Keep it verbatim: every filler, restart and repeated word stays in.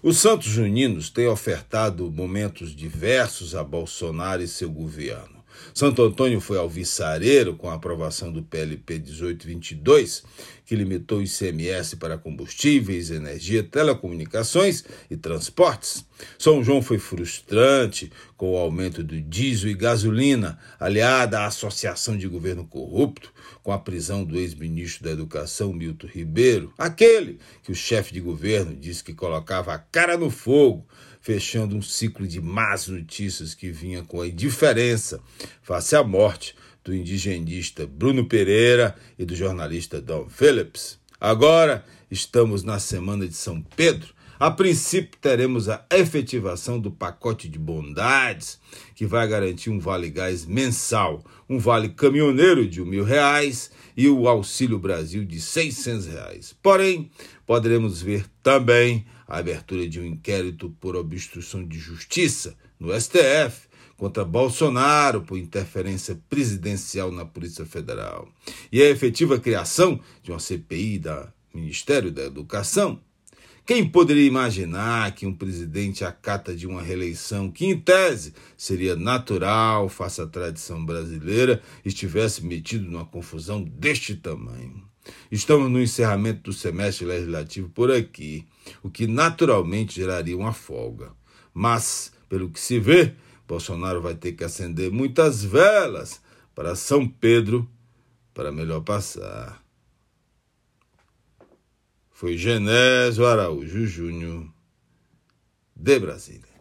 Os Santos Juninos têm ofertado momentos diversos a Bolsonaro e seu governo. Santo Antônio foi alvissareiro com a aprovação do P L P dezoito vinte e dois, que limitou o I C M S para combustíveis, energia, telecomunicações e transportes. São João foi frustrante com o aumento do diesel e gasolina, aliada à associação de governo corrupto, com a prisão do ex-ministro da Educação, Milton Ribeiro, aquele que o chefe de governo disse que colocava a cara no fogo, fechando um ciclo de más notícias que vinha com a indiferença face à morte do indigenista Bruno Pereira e do jornalista Dom Phillips. Agora estamos na semana de São Pedro. A princípio teremos a efetivação do pacote de bondades, que vai garantir um vale gás mensal, um vale caminhoneiro de mil reais e o Auxílio Brasil de seiscentos reais. Porém, poderemos ver também a abertura de um inquérito por obstrução de justiça no S T F contra Bolsonaro por interferência presidencial na Polícia Federal e a efetiva criação de uma C P I do Ministério da Educação. Quem poderia imaginar que um presidente à cata de uma reeleição que, em tese, seria natural, face à tradição brasileira, estivesse metido numa confusão deste tamanho? Estamos no encerramento do semestre legislativo por aqui, o que naturalmente geraria uma folga. Mas, pelo que se vê, Bolsonaro vai ter que acender muitas velas para São Pedro para melhor passar. Foi Genésio Araújo Júnior, de Brasília.